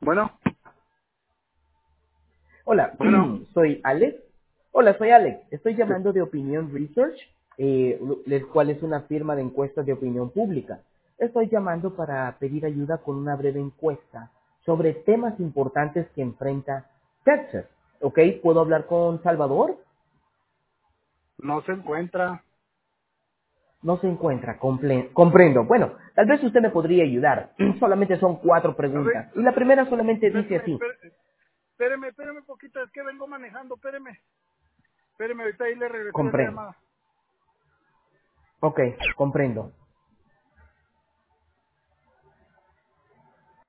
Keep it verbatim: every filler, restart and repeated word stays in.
Bueno, Hola, bueno, soy Alex. Hola, soy Alex. Estoy sí. llamando de Opinion Research, eh, el cual es una firma de encuestas de opinión pública. Estoy llamando para pedir ayuda con una breve encuesta sobre temas importantes que enfrenta Texas. ¿Ok? ¿Puedo hablar con Salvador? No se encuentra. No se encuentra. Comple- comprendo. Bueno, tal vez usted me podría ayudar. Solamente son cuatro A ver, preguntas. Y la primera solamente dice espéreme, así. espéreme, espéreme, espéreme un poquito, es que vengo manejando, espéreme. Espéreme, ahorita ahí le regresé la Comprendo. llamada. Ok, comprendo.